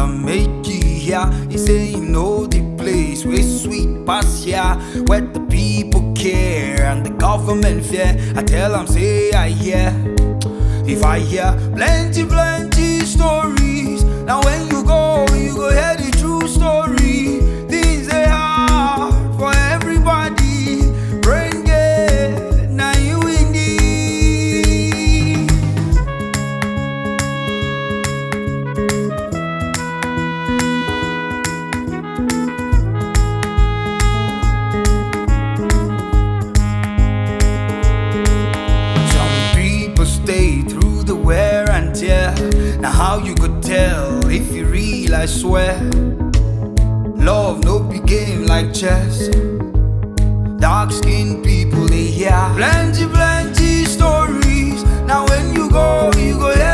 make you here. He say you know the place where sweet pass here, where the people care and the government fear. I tell them say I hear. If I hear plenty stories, now when you go hear the true story. Things they hard for everybody. Bring it, now you in need. Some people stay through the wear and tear. Now how you could tell if you real, I swear. Love no be game like chess. Dark skinned people they hear plenty stories. Now when you go hear